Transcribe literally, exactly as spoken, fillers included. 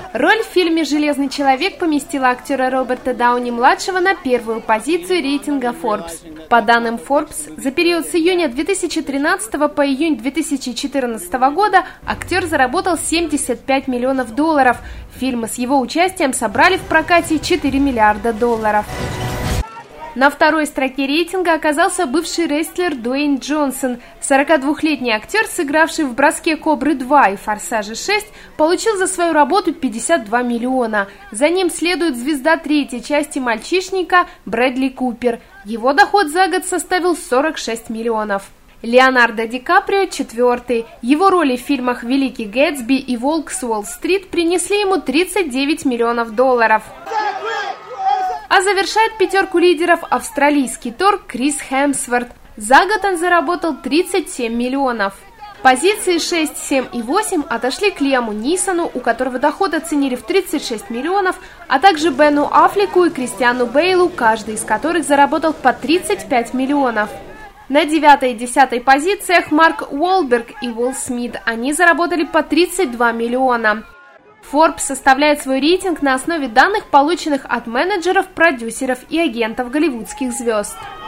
Роль в фильме «Железный человек» поместила актера Роберта Дауни-младшего на первую позицию рейтинга Forbes. По данным Forbes, за период с июня две тысячи тринадцатого по июнь две тысячи четырнадцатого года актер заработал семьдесят пять миллионов долларов. Фильмы с его участием собрали в прокате четыре миллиарда долларов. На второй строке рейтинга оказался бывший рестлер Дуэйн Джонсон. сорокадвухлетний актер, сыгравший в «Броске Кобры два» и «Форсаже шесть», получил за свою работу пятьдесят два миллиона. За ним следует звезда третьей части «Мальчишника» Брэдли Купер. Его доход за год составил сорок шесть миллионов. Леонардо Ди Каприо четвертый. Его роли в фильмах «Великий Гэтсби» и «Волк с Уолл-стрит» принесли ему тридцать девять миллионов долларов. А завершает пятерку лидеров австралийский тор Крис Хемсворт. За год он заработал тридцать семь миллионов. Позиции шесть, семь и восемь отошли к Лиаму Нисону, у которого доход оценили в тридцать шесть миллионов, а также Бену Аффлеку и Кристиану Бейлу, каждый из которых заработал по тридцать пять миллионов. На девятой и десятой позициях Марк Уолберг и Уилл Смит. Они заработали по тридцать два миллиона. Forbes составляет свой рейтинг на основе данных, полученных от менеджеров, продюсеров и агентов голливудских звезд.